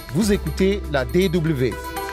Vous écoutez la DW.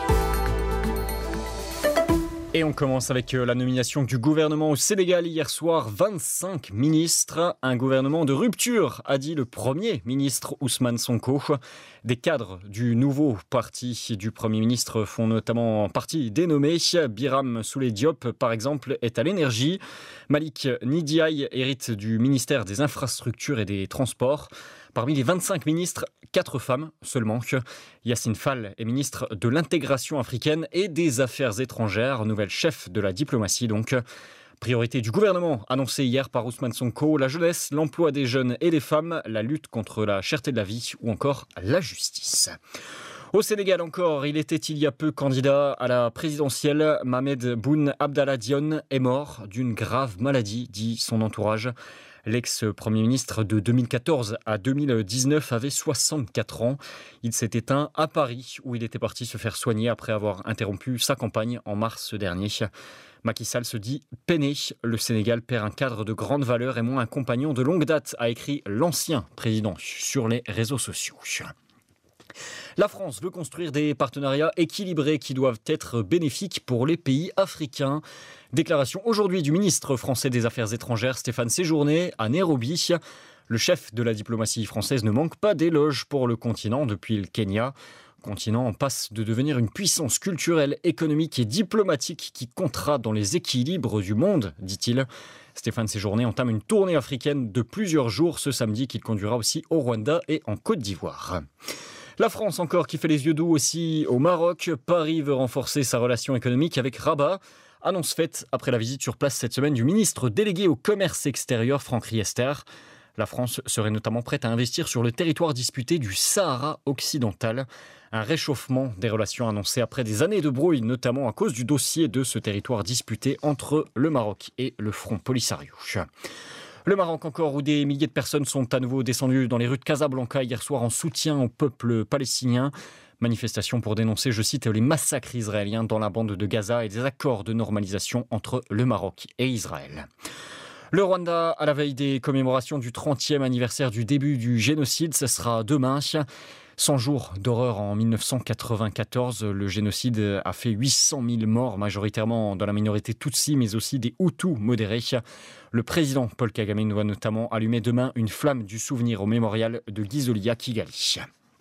Et on commence avec la nomination du gouvernement au Sénégal hier soir. 25 ministres, un gouvernement de rupture, a dit le Premier ministre Ousmane Sonko. Des cadres du nouveau parti du Premier ministre font notamment partie dénommés. Biram Souleye Diop, par exemple, est à l'énergie. Malik Ndiaye hérite du ministère des Infrastructures et des Transports. Parmi les 25 ministres, 4 femmes seulement. Yacine Fall est ministre de l'intégration africaine et des affaires étrangères, nouvelle chef de la diplomatie donc. Priorité du gouvernement annoncée hier par Ousmane Sonko, la jeunesse, l'emploi des jeunes et des femmes, la lutte contre la cherté de la vie ou encore la justice. Au Sénégal encore, il était il y a peu candidat à la présidentielle. Mohamed Boun Abdallah Dionne est mort d'une grave maladie, dit son entourage. L'ex-premier ministre de 2014 à 2019 avait 64 ans. Il s'est éteint à Paris où il était parti se faire soigner après avoir interrompu sa campagne en mars dernier. Macky Sall se dit peiné. Le Sénégal perd un cadre de grande valeur et moins un compagnon de longue date, a écrit l'ancien président sur les réseaux sociaux. La France veut construire des partenariats équilibrés qui doivent être bénéfiques pour les pays africains. Déclaration aujourd'hui du ministre français des Affaires étrangères Stéphane Séjourné à Nairobi. Le chef de la diplomatie française ne manque pas d'éloges pour le continent depuis le Kenya. Le continent passe de devenir une puissance culturelle, économique et diplomatique qui comptera dans les équilibres du monde, dit-il. Stéphane Séjourné entame une tournée africaine de plusieurs jours ce samedi qu'il conduira aussi au Rwanda et en Côte d'Ivoire. La France encore qui fait les yeux doux aussi au Maroc. Paris veut renforcer sa relation économique avec Rabat. Annonce faite après la visite sur place cette semaine du ministre délégué au commerce extérieur Franck Riester. La France serait notamment prête à investir sur le territoire disputé du Sahara occidental. Un réchauffement des relations annoncé après des années de brouille, notamment à cause du dossier de ce territoire disputé entre le Maroc et le Front Polisario. Le Maroc encore, où des milliers de personnes sont à nouveau descendues dans les rues de Casablanca hier soir en soutien au peuple palestinien. Manifestation pour dénoncer, je cite, les massacres israéliens dans la bande de Gaza et des accords de normalisation entre le Maroc et Israël. Le Rwanda, à la veille des commémorations du 30e anniversaire du début du génocide, ce sera demain. 100 jours d'horreur en 1994. Le génocide a fait 800 000 morts, majoritairement dans la minorité Tutsi, mais aussi des Hutus modérés. Le président Paul Kagame doit notamment allumer demain une flamme du souvenir au mémorial de Gizolia Kigali.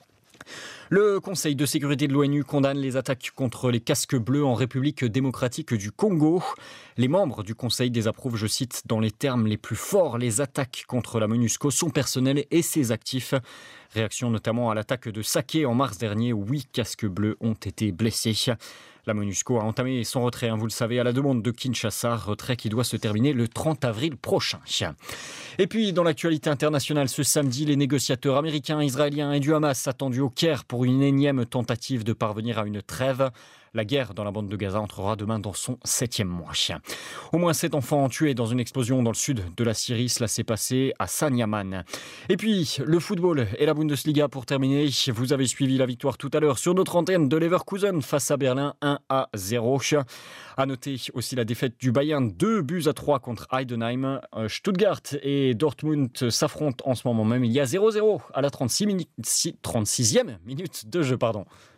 Le Conseil de sécurité de l'ONU condamne les attaques contre les casques bleus en République démocratique du Congo. Les membres du Conseil désapprouvent, je cite, dans les termes les plus forts, les attaques contre la MONUSCO, son personnel et ses actifs. Réaction notamment à l'attaque de Saké en mars dernier où 8 casques bleus ont été blessés. La MONUSCO a entamé son retrait, vous le savez, à la demande de Kinshasa, retrait qui doit se terminer le 30 avril prochain. Et puis, dans l'actualité internationale, ce samedi, les négociateurs américains, israéliens et du Hamas attendus au Caire pour une énième tentative de parvenir à une trêve. La guerre dans la bande de Gaza entrera demain dans son 7e mois. Au moins 7 enfants tués dans une explosion dans le sud de la Syrie. Cela s'est passé à Sanyaman. Et puis, le football et la Bundesliga pour terminer. Vous avez suivi la victoire tout à l'heure sur notre antenne de Leverkusen face à Berlin 1-0. À noter aussi la défaite du Bayern 2-3 contre Heidenheim. Stuttgart et Dortmund s'affrontent en ce moment même. Il y a 0-0 à la 36e minute de jeu.